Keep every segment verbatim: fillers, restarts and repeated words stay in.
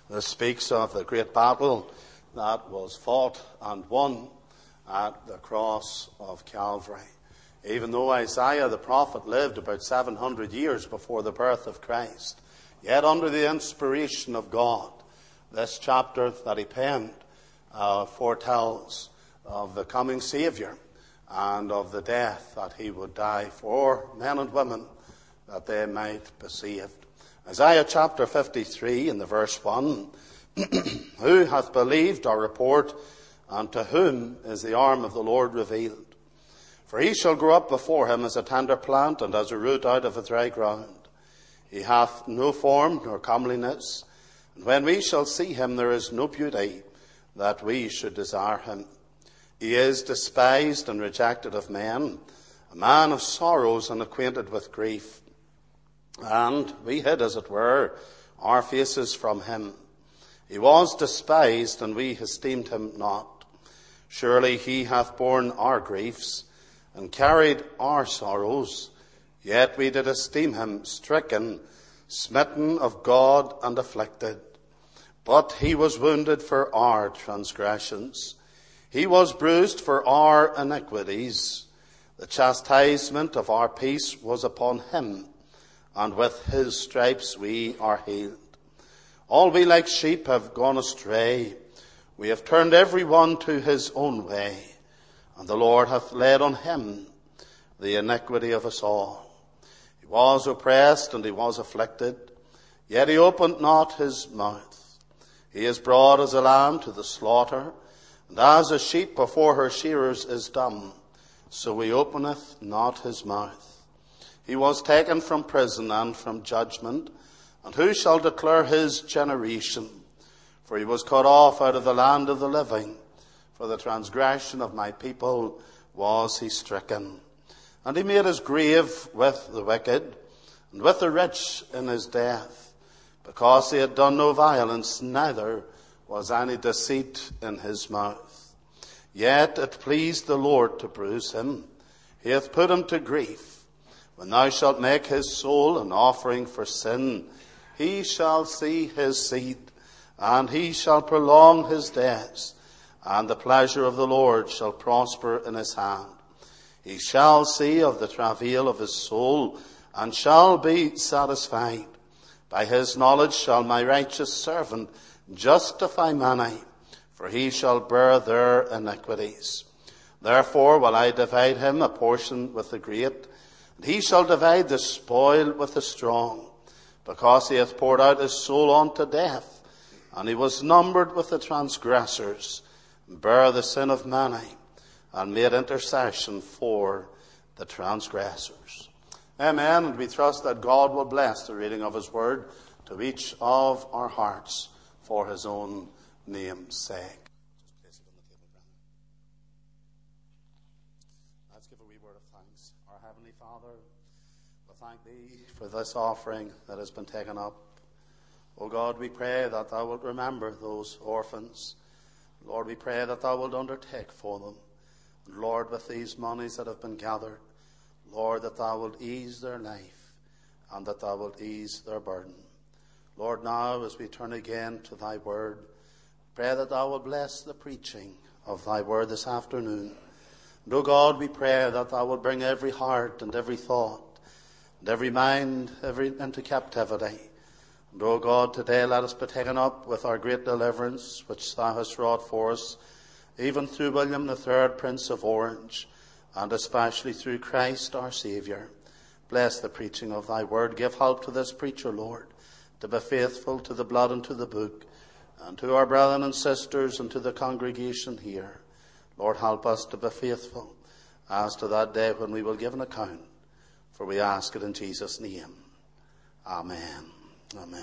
This speaks of the great battle that was fought and won at the cross of Calvary. Even though Isaiah the prophet lived about seven hundred years before the birth of Christ, yet under the inspiration of God, this chapter that he penned uh, foretells of the coming Saviour and of the death that he would die for men and women, that they might be saved. Isaiah chapter fifty-three in the verse one, who hath believed our report, and to whom is the arm of the Lord revealed? For he shall grow up before him as a tender plant, and as a root out of a dry ground. He hath no form nor comeliness, and when we shall see him, there is no beauty that we should desire him. He is despised and rejected of men, a man of sorrows and acquainted with grief. And we hid, as it were, our faces from him. He was despised, and we esteemed him not. Surely he hath borne our griefs, and carried our sorrows. Yet we did esteem him stricken, smitten of God, and afflicted. But he was wounded for our transgressions. He was bruised for our iniquities. The chastisement of our peace was upon him, and with his stripes we are healed. All we like sheep have gone astray. We have turned every one to his own way, and the Lord hath laid on him the iniquity of us all. He was oppressed and he was afflicted, yet he opened not his mouth. He is brought as a lamb to the slaughter, and as a sheep before her shearers is dumb, so he openeth not his mouth. He was taken from prison and from judgment, and who shall declare his generation? For he was cut off out of the land of the living. For the transgression of my people was he stricken. And he made his grave with the wicked, and with the rich in his death, because he had done no violence, neither was any deceit in his mouth. Yet it pleased the Lord to bruise him. He hath put him to grief. When thou shalt make his soul an offering for sin, he shall see his seed, and he shall prolong his days, and the pleasure of the Lord shall prosper in his hand. He shall see of the travail of his soul, and shall be satisfied. By his knowledge shall my righteous servant justify many, for he shall bear their iniquities. Therefore will I divide him a portion with the great, and he shall divide the spoil with the strong, because he hath poured out his soul unto death, and he was numbered with the transgressors, and bare the sin of many, and made intercession for the transgressors. Amen. And we trust that God will bless the reading of his word to each of our hearts for his own name's sake. Let's give a wee word of thanks. Our Heavenly Father, we thank thee for this offering that has been taken up. O God, we pray that thou wilt remember those orphans. Lord, we pray that thou wilt undertake for them. And Lord, with these monies that have been gathered, Lord, that thou wilt ease their life, and that thou wilt ease their burden. Lord, now as we turn again to thy word, pray that thou wilt bless the preaching of thy word this afternoon. And O God, we pray that thou wilt bring every heart and every thought and every mind every into captivity. And O God, today let us be taken up with our great deliverance which thou hast wrought for us, even through William the Third, Prince of Orange, and especially through Christ our Saviour. Bless the preaching of thy word. Give help to this preacher, Lord, to be faithful to the blood and to the book, and to our brethren and sisters and to the congregation here. Lord, help us to be faithful as to that day when we will give an account. For we ask it in Jesus' name. Amen. Amen.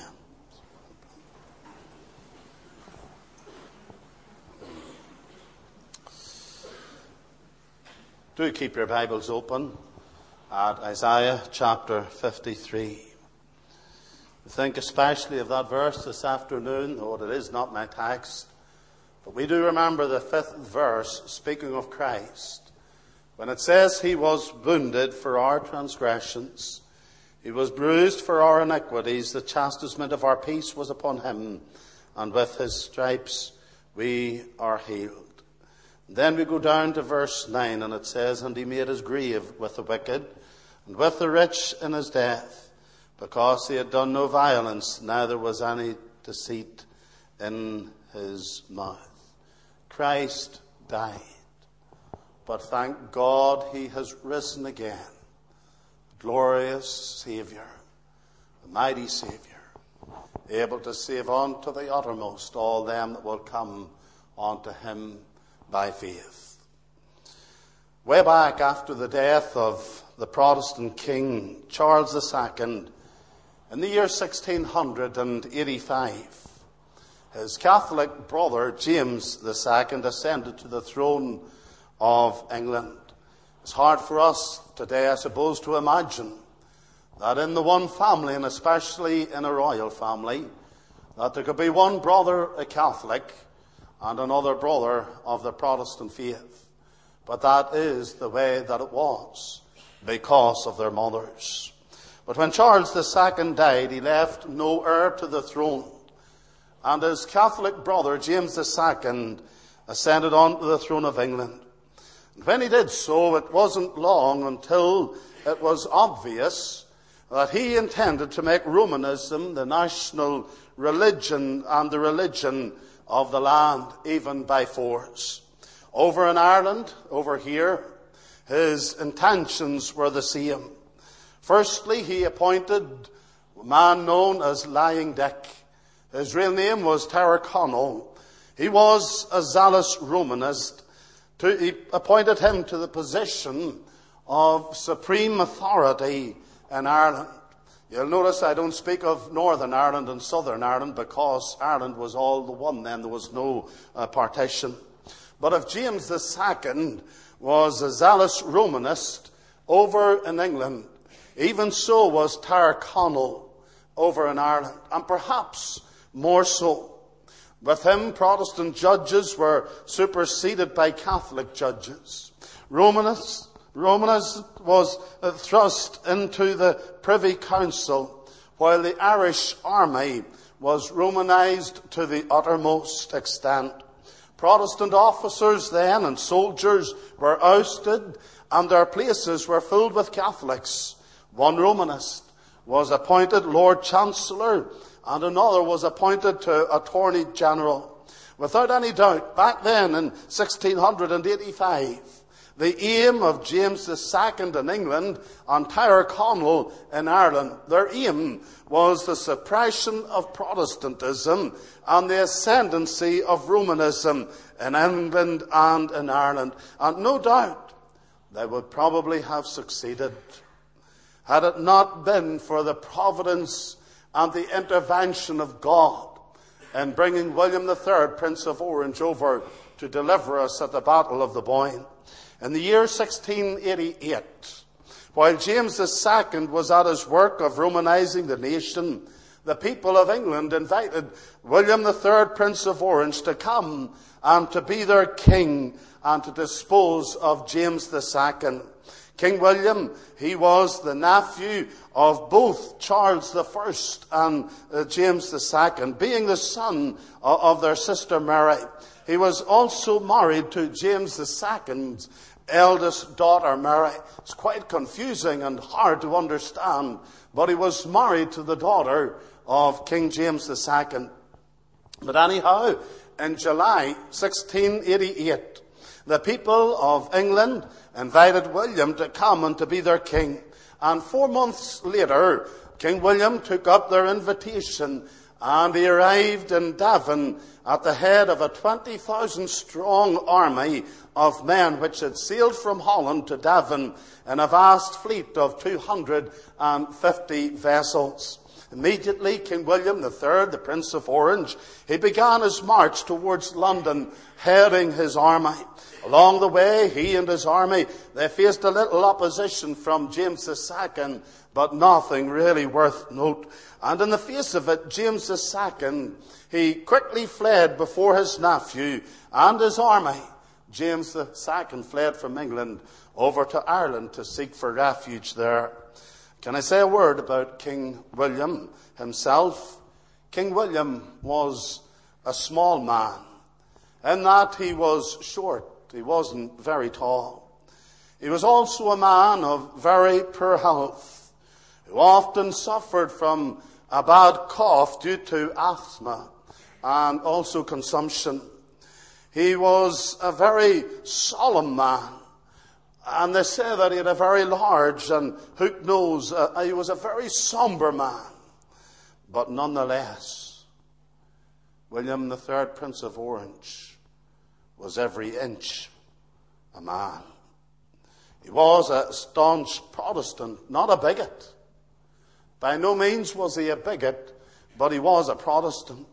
Do keep your Bibles open at Isaiah chapter fifty-three. We think especially of that verse this afternoon, though it is not my text. But we do remember the fifth verse, speaking of Christ, when it says he was wounded for our transgressions, he was bruised for our iniquities, the chastisement of our peace was upon him, and with his stripes we are healed. Then we go down to verse nine, and it says, And he made his grave with the wicked, and with the rich in his death, because he had done no violence, neither was any deceit in his mouth. Christ died, but thank God he has risen again. Glorious Saviour, the mighty Saviour, able to save unto the uttermost all them that will come unto him by faith. Way back after the death of the Protestant king Charles the Second, in the year sixteen eighty-five, his Catholic brother James the Second ascended to the throne of England. It's hard for us today, I suppose, to imagine that in the one family, and especially in a royal family, that there could be one brother a Catholic and another brother of the Protestant faith. But that is the way that it was, because of their mothers. But when Charles the Second died, he left no heir to the throne. And his Catholic brother, James the Second, ascended onto the throne of England. And when he did so, it wasn't long until it was obvious that he intended to make Romanism the national religion and the religion of the land, even by force. Over in Ireland, over here, his intentions were the same. Firstly, he appointed a man known as Lying Dick. His real name was Tyrconnell. He was a zealous Romanist. To, he appointed him to the position of supreme authority in Ireland. You'll notice I don't speak of Northern Ireland and Southern Ireland, because Ireland was all the one then. There was no uh, partition. But if James the Second was a zealous Romanist over in England, even so was Tyrconnell over in Ireland, and perhaps more so. With him, Protestant judges were superseded by Catholic judges. Romanist, Romanism was uh, thrust into the Privy Council, while the Irish army was Romanized to the uttermost extent. Protestant officers then and soldiers were ousted, and their places were filled with Catholics. One Romanist was appointed Lord Chancellor, and another was appointed to Attorney General. Without any doubt, back then in sixteen eighty-five, the aim of James the Second in England and Tyrconnell in Ireland, their aim was the suppression of Protestantism and the ascendancy of Romanism in England and in Ireland. And no doubt they would probably have succeeded had it not been for the providence and the intervention of God in bringing William the Third, Prince of Orange, over to deliver us at the Battle of the Boyne. In the year sixteen eighty-eight, while James the Second was at his work of Romanizing the nation, the people of England invited William the Third, Prince of Orange, to come and to be their king and to dispose of James the Second. King William, he was the nephew of both Charles the First and uh, James the Second, being the son of, of their sister Mary. He was also married to James the Second's eldest daughter, Mary. It's quite confusing and hard to understand, but he was married to the daughter of King James the Second. But anyhow, in July sixteen eighty-eight, the people of England invited William to come and to be their king. And four months later, King William took up their invitation, and he arrived in Devon at the head of a twenty thousand strong army of men which had sailed from Holland to Devon in a vast fleet of two hundred fifty vessels. Immediately, King William the Third, the Prince of Orange, he began his march towards London, heading his army. Along the way, he and his army, they faced a little opposition from James the Second, but nothing really worth note. And in the face of it, James the Second, he quickly fled before his nephew and his army. James the Second fled from England over to Ireland to seek for refuge there. Can I say a word about King William himself? King William was a small man, in that he was short. He wasn't very tall. He was also a man of very poor health, who often suffered from a bad cough due to asthma and also consumption. He was a very solemn man, and they say that he had a very large and hooked nose. Uh, he was a very somber man. But nonetheless, William the Third, Prince of Orange, was every inch a man. He was a staunch Protestant, not a bigot. By no means was he a bigot, but he was a Protestant.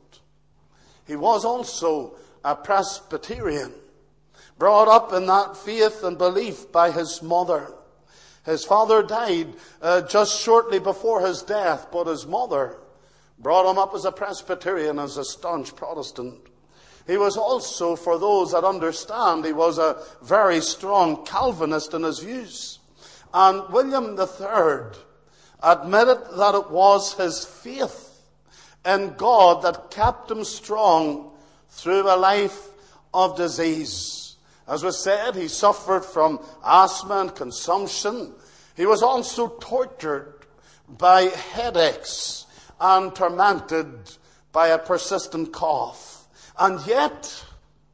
He was also a Presbyterian, brought up in that faith and belief by his mother. His father died uh, just shortly before his death, but his mother brought him up as a Presbyterian, as a staunch Protestant. He was also, for those that understand, he was a very strong Calvinist in his views. And William the Third admitted that it was his faith in God that kept him strong through a life of disease. As was said, he suffered from asthma and consumption. He was also tortured by headaches and tormented by a persistent cough. And yet,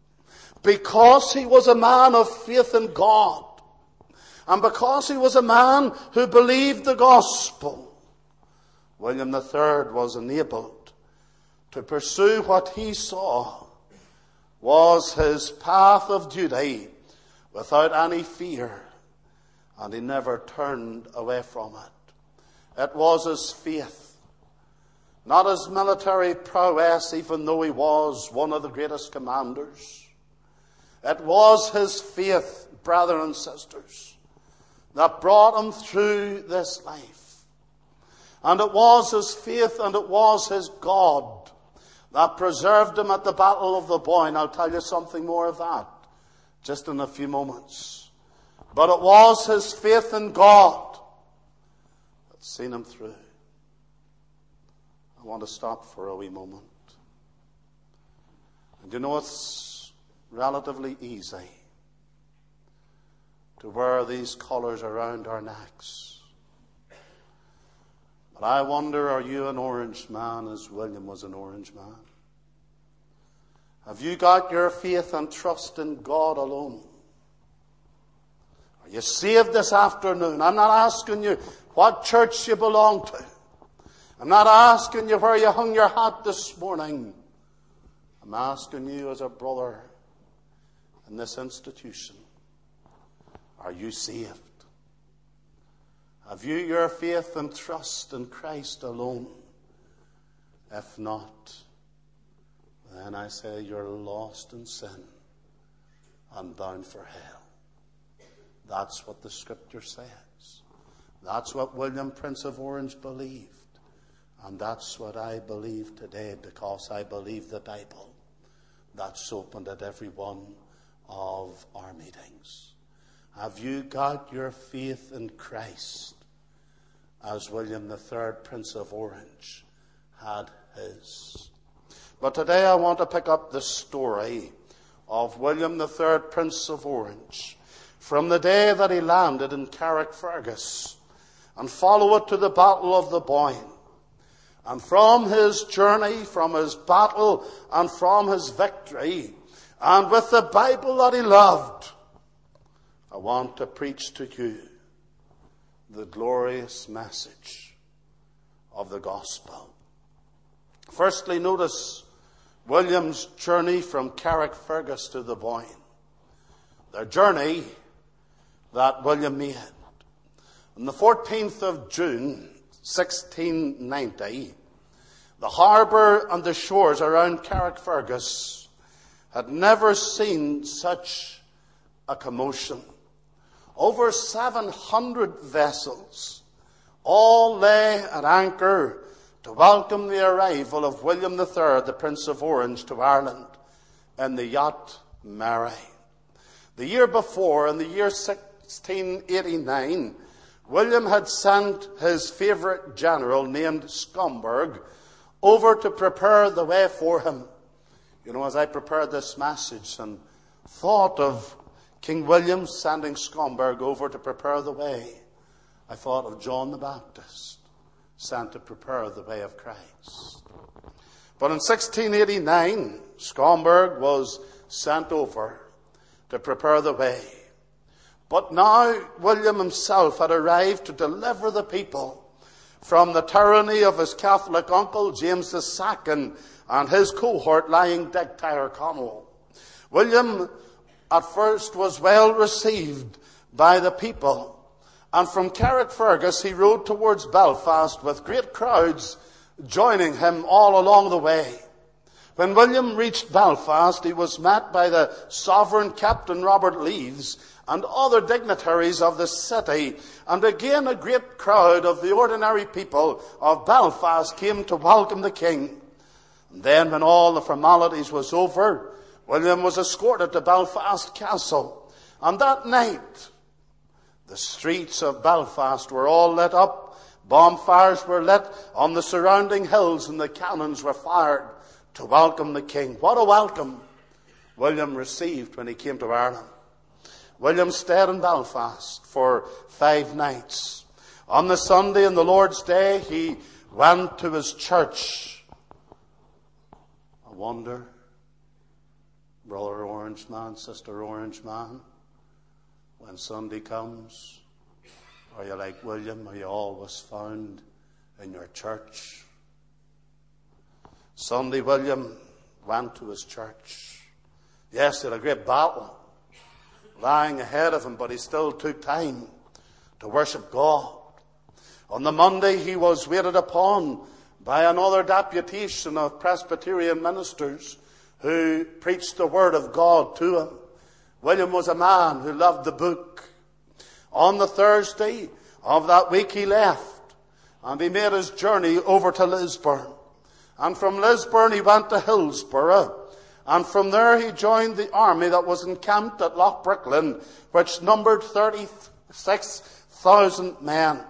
because he was a man of faith in God, and because he was a man who believed the gospel, William the Third was enabled to pursue what he saw was his path of duty without any fear, and he never turned away from it. It was his faith, not his military prowess, even though he was one of the greatest commanders. It was his faith, brothers and sisters, that brought him through this life. And it was his faith and it was his God that preserved him at the Battle of the Boyne. I'll tell you something more of that just in a few moments. But it was his faith in God that seen him through. I want to stop for a wee moment. And you know, it's relatively easy to wear these collars around our necks. But I wonder, are you an orange man as William was an orange man? Have you got your faith and trust in God alone? Are you saved this afternoon? I'm not asking you what church you belong to. I'm not asking you where you hung your hat this morning. I'm asking you as a brother in this institution, are you saved? Have you your faith and trust in Christ alone? If not, then I say you're lost in sin and bound for hell. That's what the Scripture says. That's what William, Prince of Orange, believed. And that's what I believe today, because I believe the Bible. That's opened at every one of our meetings. Have you got your faith in Christ as William the Third, Prince of Orange, had his? But today I want to pick up the story of William the Third, Prince of Orange, from the day that he landed in Carrickfergus, and follow it to the Battle of the Boyne. And from his journey, from his battle, and from his victory, and with the Bible that he loved, I want to preach to you the glorious message of the gospel. Firstly, notice William's journey from Carrickfergus to the Boyne. The journey that William made. On the fourteenth of June, sixteen ninety, the harbour and the shores around Carrickfergus had never seen such a commotion. Over seven hundred vessels all lay at anchor to welcome the arrival of William the Third, the Prince of Orange, to Ireland in the yacht Mary. The year before, in the year sixteen eighty-nine, William had sent his favourite general named Schomberg over to prepare the way for him. You know, as I prepared this message and thought of King William sending Schomberg over to prepare the way, I thought of John the Baptist sent to prepare the way of Christ. But in sixteen eighty-nine, Schomberg was sent over to prepare the way. But now William himself had arrived to deliver the people from the tyranny of his Catholic uncle, James the Second, and his cohort lying Dick Tyrconnell. William at first was well received by the people, and from Carrickfergus he rode towards Belfast with great crowds joining him all along the way. When William reached Belfast, he was met by the sovereign Captain Robert Lees and other dignitaries of the city, and again a great crowd of the ordinary people of Belfast came to welcome the king. And then when all the formalities was over, William was escorted to Belfast Castle, and that night the streets of Belfast were all lit up, bonfires were lit on the surrounding hills, and the cannons were fired to welcome the king. What a welcome William received when he came to Ireland. William stayed in Belfast for five nights. On the Sunday and the Lord's Day, he went to his church. I wonder, Brother Orange Man, Sister Orange Man, when Sunday comes, are you like William? Are you always found in your church? Sunday, William went to his church. Yes, he had a great battle lying ahead of him, but he still took time to worship God. On the Monday, he was waited upon by another deputation of Presbyterian ministers who preached the word of God to him. William was a man who loved the book. On the Thursday of that week, he left, and he made his journey over to Lisburn. And from Lisburn, he went to Hillsborough. And from there, he joined the army that was encamped at Loch Bricklin, which numbered thirty-six thousand men.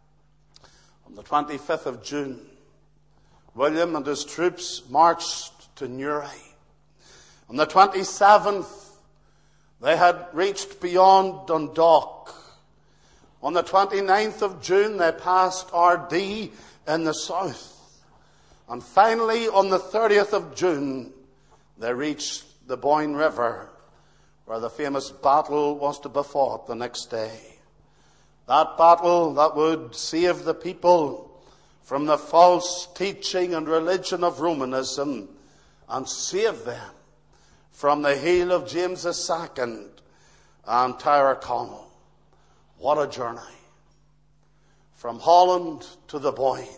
On the twenty-fifth of June, William and his troops marched to Newry. On the twenty-seventh, they had reached beyond Dundalk. On the twenty-ninth of June, they passed Ardee in the south. And finally, on the thirtieth of June, they reached the Boyne River, where the famous battle was to be fought the next day. That battle that would save the people from the false teaching and religion of Romanism and save them from the heel of James the Second and Tyrconnell. What a journey. From Holland to the Boyne.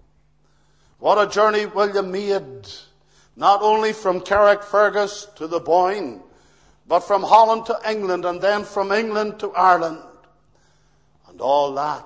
What a journey William made, not only from Carrickfergus to the Boyne, but from Holland to England, and then from England to Ireland. And all that,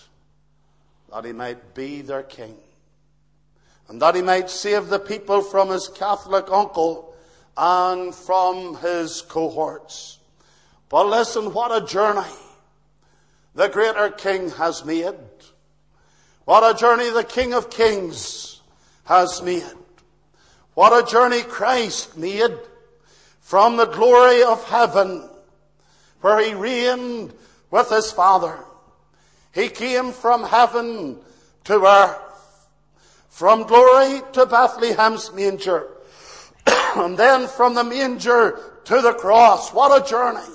that he might be their king, and that he might save the people from his Catholic uncle and from his cohorts. But listen, what a journey the greater King has made. What a journey the King of Kings has made. What a journey Christ made from the glory of heaven, where he reigned with his Father. He came from heaven to earth, from glory to Bethlehem's manger, and then from the manger to the cross. What a journey!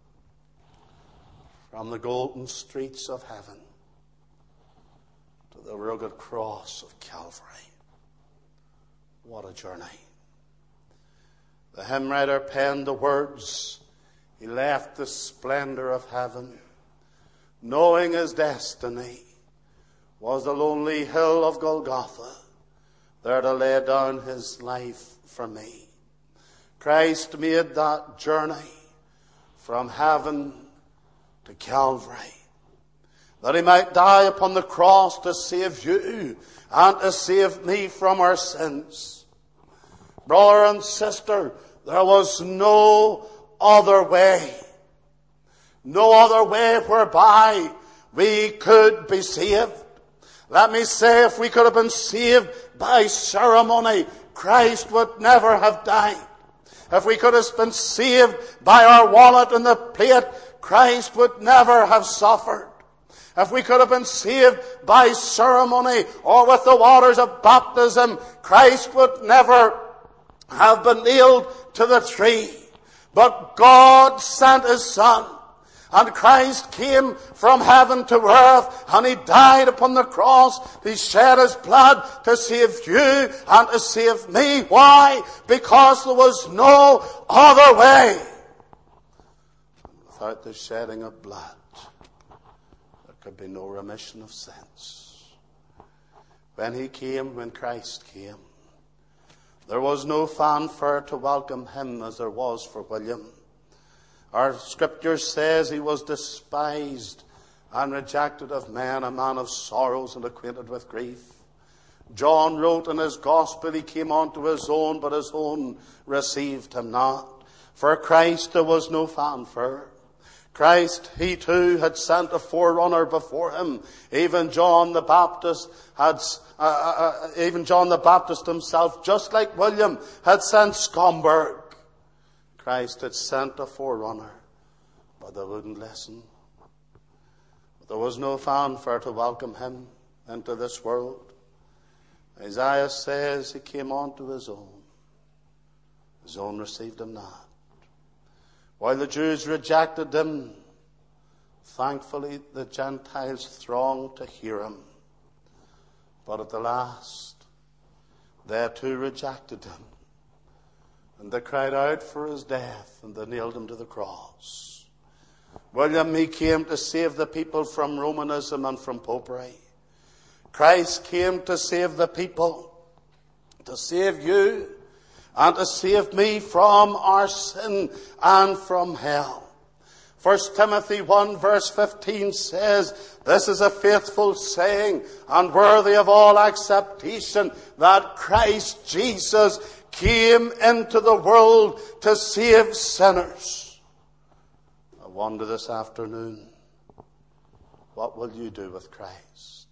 From the golden streets of heaven to the rugged cross of Calvary. What a journey. The hymn writer penned the words, he left the splendor of heaven, knowing his destiny was the lonely hill of Golgotha, there to lay down his life for me. Christ made that journey from heaven to Calvary, that he might die upon the cross to save you and to save me from our sins. Brother and sister, there was no other way. No other way whereby we could be saved. Let me say, if we could have been saved by ceremony, Christ would never have died. If we could have been saved by our wallet in the plate, Christ would never have suffered. If we could have been saved by ceremony or with the waters of baptism, Christ would never have been nailed to the tree. But God sent His Son, and Christ came from heaven to earth, and He died upon the cross. He shed His blood to save you and to save me. Why? Because there was no other way. Without the shedding of blood, there could be no remission of sins. When He came, when Christ came, there was no fanfare to welcome Him as there was for William. Our scripture says He was despised and rejected of men, a man of sorrows and acquainted with grief. John wrote in his gospel, He came unto His own, but His own received Him not. For Christ there was no fanfare. Christ, He too had sent a forerunner before Him. Even John the Baptist had, uh, uh, even John the Baptist himself, just like William, had sent Scumberg. Christ had sent a forerunner, but they wouldn't listen. There was no fanfare to welcome Him into this world. Isaiah says He came unto His own. His own received Him not. While the Jews rejected Him, thankfully the Gentiles thronged to hear Him. But at the last, they too rejected Him. And they cried out for His death, and they nailed Him to the cross. William, he came to save the people from Romanism and from popery. Christ came to save the people, to save you, and to save me from our sin and from hell. First Timothy one verse fifteen says, this is a faithful saying and worthy of all acceptation, that Christ Jesus came into the world to save sinners. I wonder this afternoon, what will you do with Christ?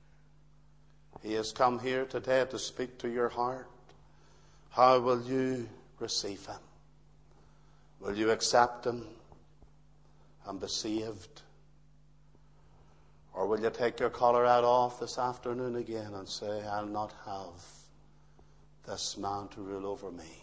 He has come here today to speak to your heart. How will you receive Him? Will you accept Him and be saved? Or will you take your collar out off this afternoon again and say, I'll not have this man to rule over me?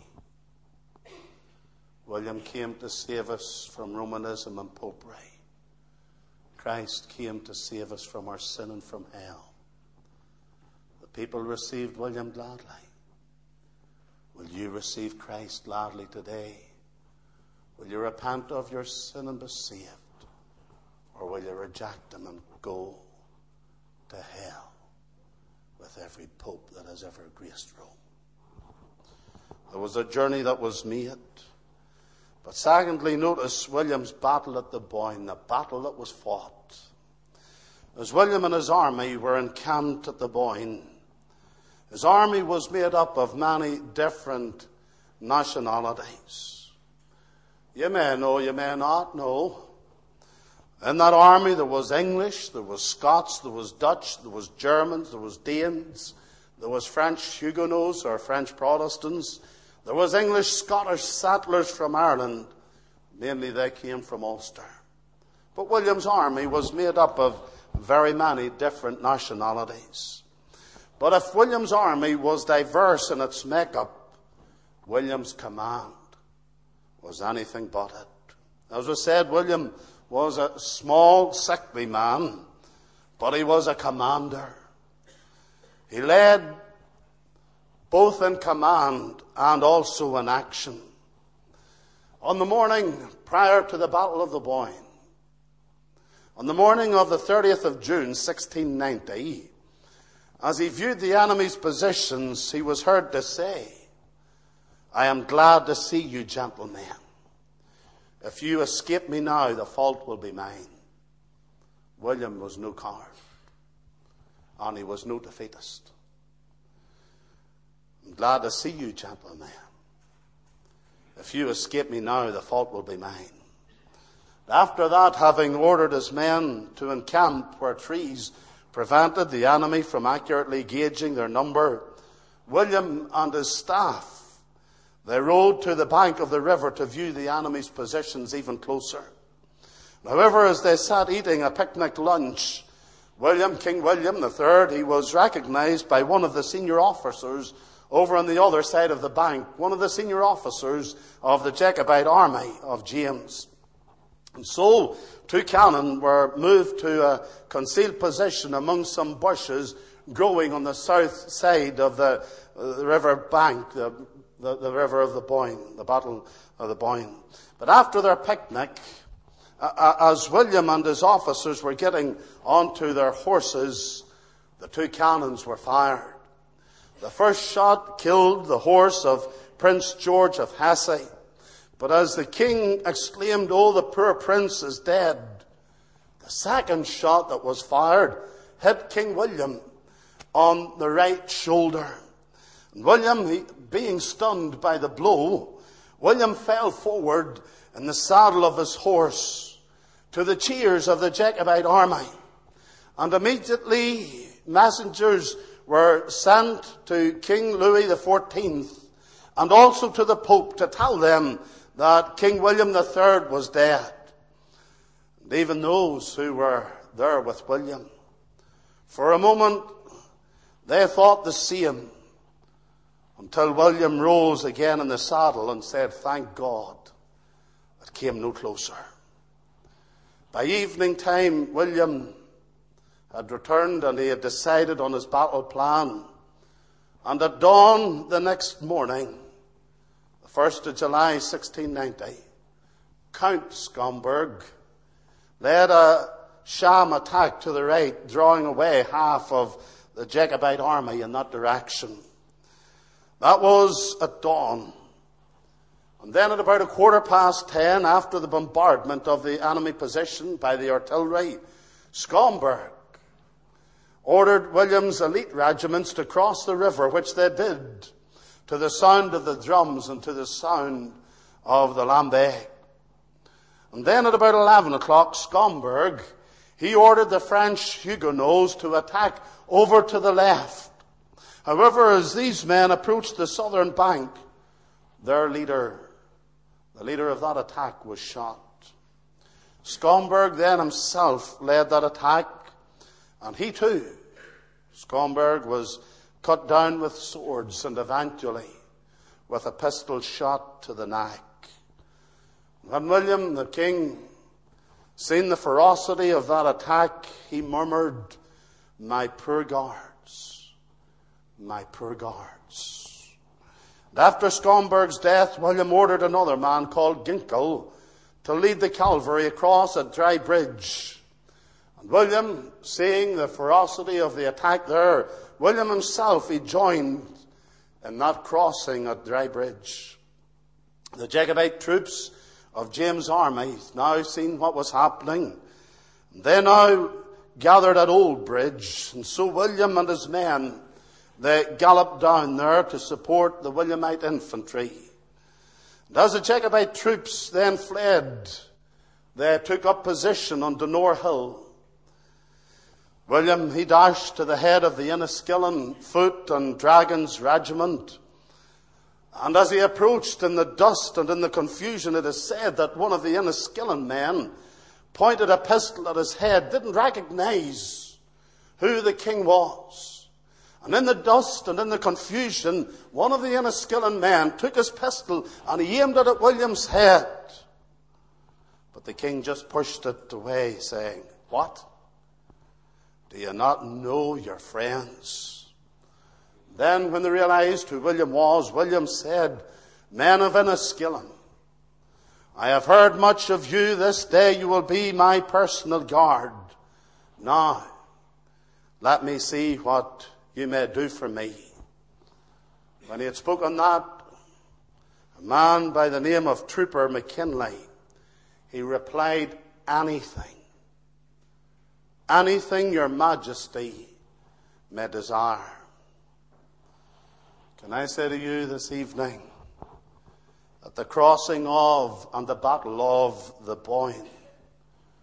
William came to save us from Romanism and popery. Christ came to save us from our sin and from hell. The people received William gladly. Will you receive Christ gladly today? Will you repent of your sin and be saved? Or will you reject Him and go to hell with every pope that has ever graced Rome? There was a journey that was made. But secondly, notice William's battle at the Boyne, the battle that was fought. As William and his army were encamped at the Boyne, his army was made up of many different nationalities. You may know, you may not know. In that army there was English, there was Scots, there was Dutch, there was Germans, there was Danes, there was French Huguenots or French Protestants. There was English, Scottish settlers from Ireland. Mainly they came from Ulster. But William's army was made up of very many different nationalities. But if William's army was diverse in its makeup, William's command was anything but it. As we said, William was a small, sickly man, but he was a commander. He led both in command and also in action. On the morning prior to the Battle of the Boyne, on the morning of the thirtieth of June, sixteen ninety, as he viewed the enemy's positions, he was heard to say, I am glad to see you, gentlemen. If you escape me now, the fault will be mine. William was no coward, and he was no defeatist. I'm glad to see you, gentlemen. If you escape me now, the fault will be mine. After that, having ordered his men to encamp where trees prevented the enemy from accurately gauging their number, William and his staff, they rode to the bank of the river to view the enemy's positions even closer. However, as they sat eating a picnic lunch, William, King William the Third, he was recognized by one of the senior officers over on the other side of the bank, one of the senior officers of the Jacobite army of James. And so, two cannon were moved to a concealed position among some bushes growing on the south side of the, uh, the river bank, the, the, the river of the Boyne, the Battle of the Boyne. But after their picnic, uh, as William and his officers were getting onto their horses, the two cannons were fired. The first shot killed the horse of Prince George of Hesse. But as the king exclaimed, "Oh, the poor prince is dead," the second shot that was fired hit King William on the right shoulder. And William, he, being stunned by the blow, William fell forward in the saddle of his horse to the cheers of the Jacobite army. And immediately messengers were sent to King Louis the Fourteenth and also to the Pope to tell them that King William the Third was dead. And even those who were there with William, for a moment, they thought the same, until William rose again in the saddle and said, "Thank God," it came no closer. By evening time, William had returned and he had decided on his battle plan. And at dawn the next morning, the first of July, sixteen ninety, Count Schomberg led a sham attack to the right, drawing away half of the Jacobite army in that direction. That was at dawn. And then at about a quarter past ten, after the bombardment of the enemy position by the artillery, Schomberg ordered William's elite regiments to cross the river, which they did, to the sound of the drums and to the sound of the lambay. And then at about eleven o'clock, Schomberg, he ordered the French Huguenots to attack over to the left. However, as these men approached the southern bank, their leader, the leader of that attack, was shot. Schomberg then himself led that attack, and he too, Schomberg, was cut down with swords and eventually with a pistol shot to the neck. When William the King seen the ferocity of that attack, he murmured, "My poor guards, my poor guards." And after Schomberg's death, William ordered another man called Ginkell to lead the cavalry across a dry bridge. And William, seeing the ferocity of the attack there, William himself, he joined in that crossing at Dry Bridge. The Jacobite troops of James' army now seen what was happening. They now gathered at Old Bridge, and so William and his men, they galloped down there to support the Williamite infantry. And as the Jacobite troops then fled, they took up position on Donore Hill. William, he dashed to the head of the Enniskillen Foot and Dragons Regiment. And as he approached in the dust and in the confusion, it is said that one of the Enniskillen men pointed a pistol at his head, didn't recognize who the king was. And in the dust and in the confusion, one of the Enniskillen men took his pistol and he aimed it at William's head. But the king just pushed it away, saying, "What? Do you not know your friends?" Then when they realized who William was, William said, "Men of Enniskillen, I have heard much of you. This day you will be my personal guard. Now, let me see what you may do for me." When he had spoken that, a man by the name of Trooper McKinley, he replied, "Anything, anything your majesty may desire." Can I say to you this evening that the crossing of and the battle of the Boyne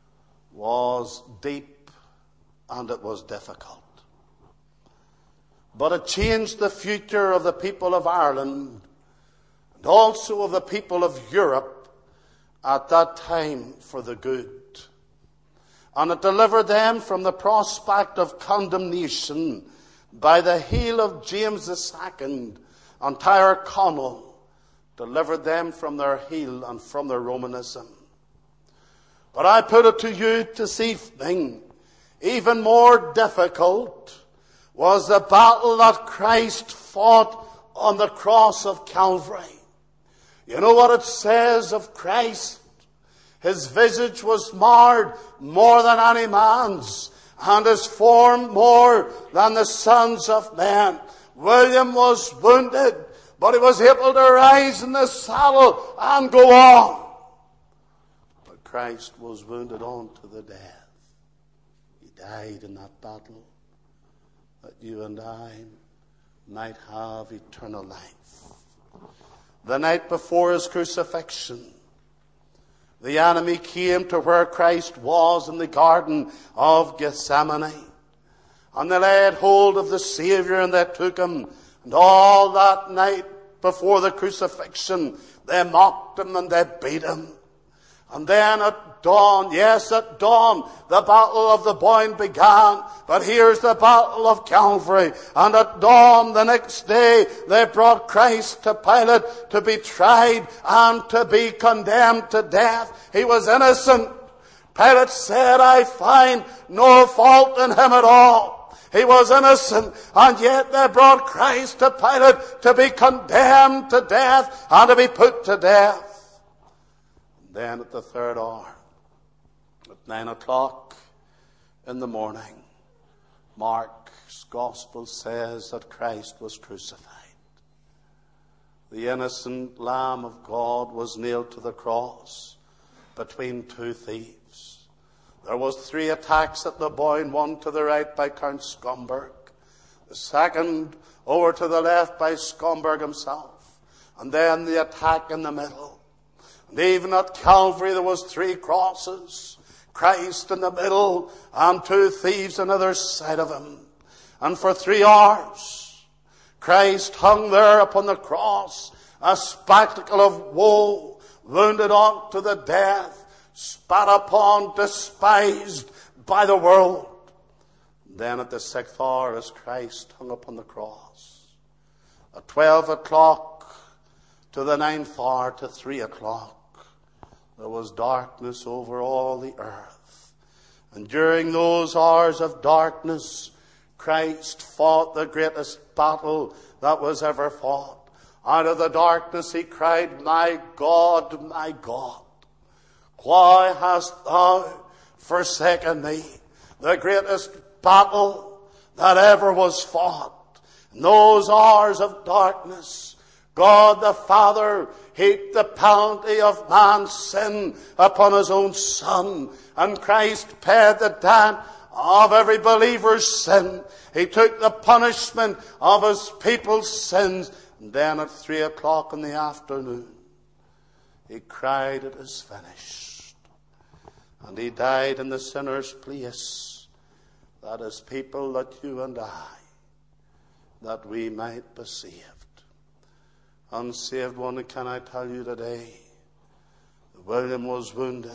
was deep and it was difficult. but it changed the future of the people of Ireland and also of the people of Europe at that time for the good. And it delivered them from the prospect of condemnation by the heel of James the Second, and Tyrconnell delivered them from their heel and from their Romanism. But I put it to you this evening, even more difficult was the battle that Christ fought on the cross of Calvary. You know what it says of Christ? His visage was marred more than any man's, and his form more than the sons of men. William was wounded, but he was able to rise in the saddle and go on. But Christ was wounded on to the death. He died in that battle that you and I might have eternal life. The night before his crucifixion, the enemy came to where Christ was in the Garden of Gethsemane. And they laid hold of the Savior and they took him. And all that night before the crucifixion, they mocked him and they beat him. And then at dawn, yes, at dawn, the battle of the Boyne began. But here's the battle of Calvary. And at dawn the next day, they brought Christ to Pilate to be tried and to be condemned to death. He was innocent. Pilate said, I find no fault in him at all. He was innocent, and yet they brought Christ to Pilate to be condemned to death and to be put to death. Then at the third hour, at nine o'clock in the morning, Mark's Gospel says that Christ was crucified. The innocent Lamb of God was nailed to the cross between two thieves. There was three attacks at the Boyne, one to the right by Count Schomberg, the second over to the left by Schomberg himself, and then the attack in the middle. And even at Calvary there was three crosses, Christ in the middle and two thieves on either side of him. And for three hours, Christ hung there upon the cross, a spectacle of woe, wounded on to the death, spat upon, despised by the world. Then at the sixth hour, as Christ hung upon the cross, at twelve o'clock to the ninth hour to three o'clock, there was darkness over all the earth. And during those hours of darkness, Christ fought the greatest battle that was ever fought. Out of the darkness he cried, my God, my God, why hast thou forsaken me? The greatest battle that ever was fought. In those hours of darkness, God the Father heaped the penalty of man's sin upon his own Son. And Christ paid the debt of every believer's sin. He took the punishment of his people's sins. And then at three o'clock in the afternoon, he cried, it is finished. And he died in the sinner's place. That is people, that you and I, that we might be saved. Unsaved one, can I tell you today, William was wounded,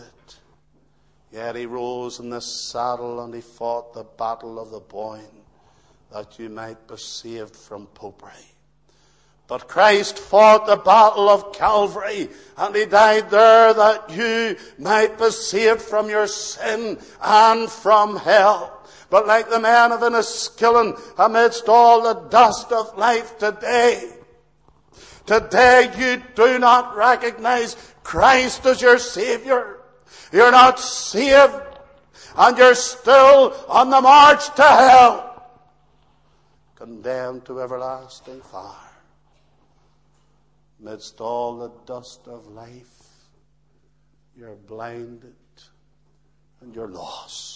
yet he rose in the saddle and he fought the battle of the Boyne, that you might be saved from popery. But Christ fought the battle of Calvary, and he died there that you might be saved from your sin and from hell. But like the man of Enniskillen, amidst all the dust of life today, Today you do not recognize Christ as your Savior. You're not saved, and you're still on the march to hell, condemned to everlasting fire. Amidst all the dust of life, you're blinded and you're lost.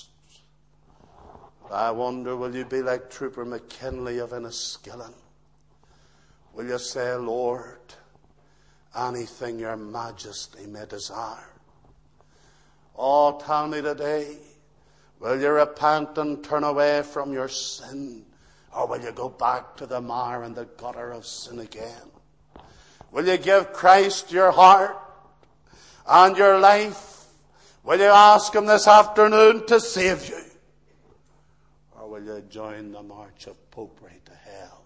I wonder, will you be like Trooper McKinley of Enniskillen? Will you say, Lord, anything your majesty may desire? Oh, tell me today, will you repent and turn away from your sin Or will you go back to the mire and the gutter of sin again? Will you give Christ your heart and your life? Will you ask him this afternoon to save you? Or will you join the march of popery to hell?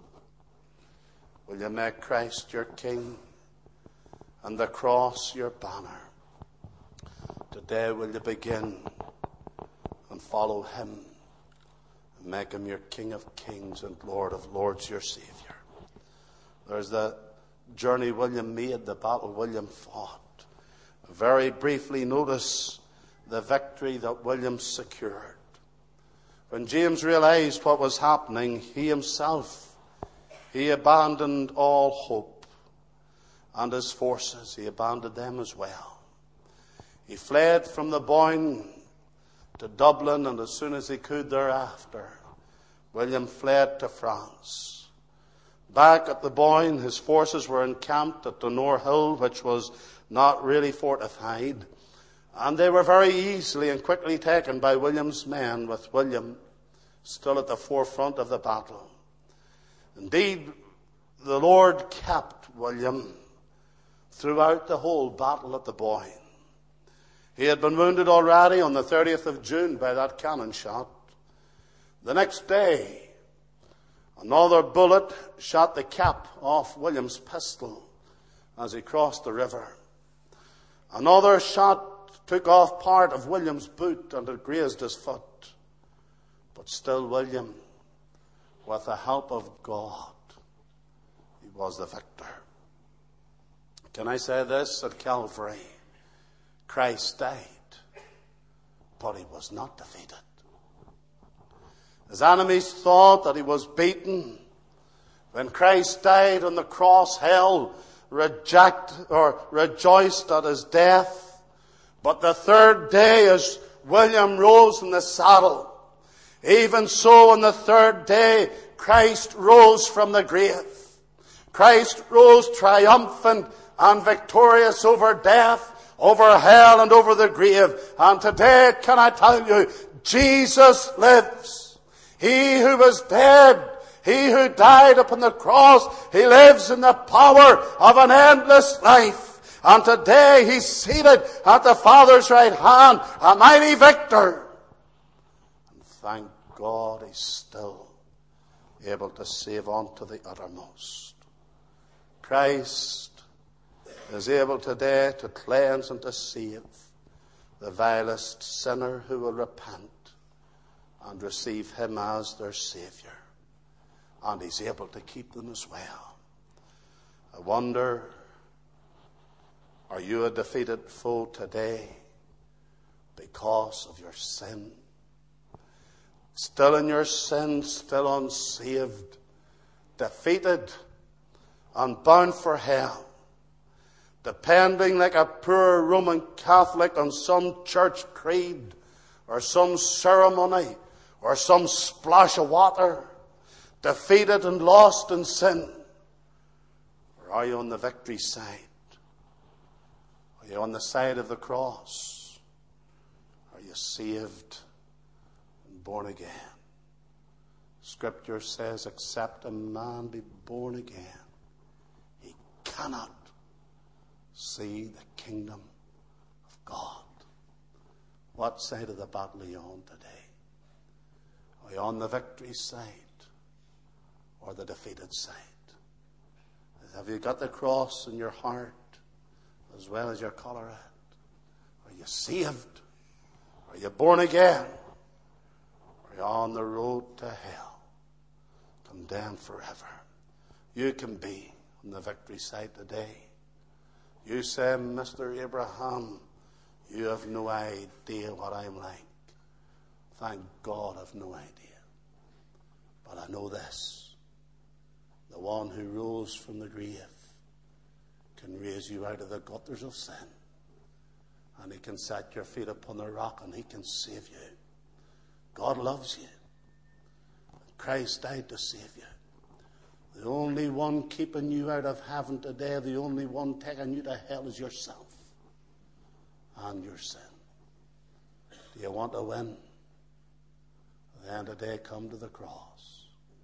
Will you make Christ your king and the cross your banner? Today will you begin and follow him and make him your King of kings and Lord of lords, your Savior? There's the journey William made, the battle William fought. Very briefly notice the victory that William secured. When James realized what was happening, he himself, he abandoned all hope, and his forces, he abandoned them as well. He fled from the Boyne to Dublin, and as soon as he could thereafter, William fled to France. Back at the Boyne, his forces were encamped at Donore Hill, which was not really fortified, and they were very easily and quickly taken by William's men, with William still at the forefront of the battle. Indeed, the Lord kept William throughout the whole battle at the Boyne. He had been wounded already on the thirtieth of June by that cannon shot. The next day, another bullet shot the cap off William's pistol as he crossed the river. Another shot took off part of William's boot and it grazed his foot. But still William, with the help of God, he was the victor. Can I say this? At Calvary, Christ died, but he was not defeated. His enemies thought that he was beaten. When Christ died on the cross, hell reject or rejoiced at his death. But the third day, as William rose from the saddle, even so on the third day, Christ rose from the grave. Christ rose triumphant and victorious over death, over hell, and over the grave. And today, can I tell you, Jesus lives. He who was dead, he who died upon the cross, he lives in the power of an endless life. And today he's seated at the Father's right hand, a mighty victor. And thank God he's still able to save unto the uttermost. Christ is able today to cleanse and to save the vilest sinner who will repent and receive him as their Savior. And he's able to keep them as well. I wonder, are you a defeated foe today because of your sin? Still in your sin, still unsaved, defeated and bound for hell, depending like a poor Roman Catholic on some church creed or some ceremony or some splash of water, defeated and lost in sin? Or are you on the victory side? Are you on the side of the cross? Are you saved and born again? Scripture says, except a man be born again, he cannot see the kingdom of God. What side of the battle are you on today? Are you on the victory side or the defeated side? Have you got the cross in your heart as well as your collarette? Are you saved? Are you born again? Are you on the road to hell, condemned forever? You can be on the victory side today. You say, Mister Abraham, you have no idea what I'm like. Thank God I've no idea. But I know this. The one who rose from the grave can raise you out of the gutters of sin. And he can set your feet upon the rock and he can save you. God loves you. Christ died to save you. The only one keeping you out of heaven today, the only one taking you to hell is yourself and your sin. Do you want to win? Then today come to the cross.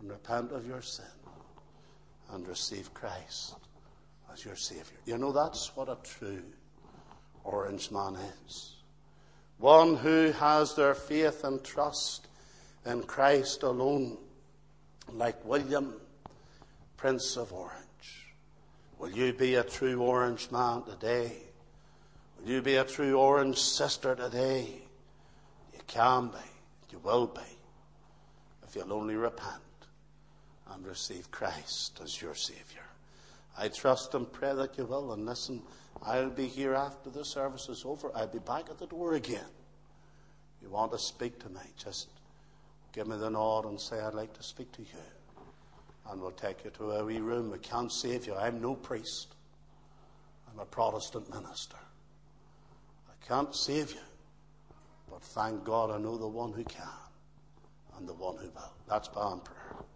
and repent of your sin and receive Christ as your Savior. You know, that's what a true Orangeman is. One who has their faith and trust in Christ alone, like William, Prince of Orange. Will you be a true Orangeman today? Will you be a true Orange sister today? You can be. You will be. If you'll only repent and receive Christ as your Savior. I trust and pray that you will. And listen, I'll be here after the service is over. I'll be back at the door again. You want to speak to me, just give me the nod and say, I'd like to speak to you. And we'll take you to a wee room. We can't save you. I'm no priest. I'm a Protestant minister. I can't save you. But thank God I know the one who can and the one who will. Let's bow in prayer.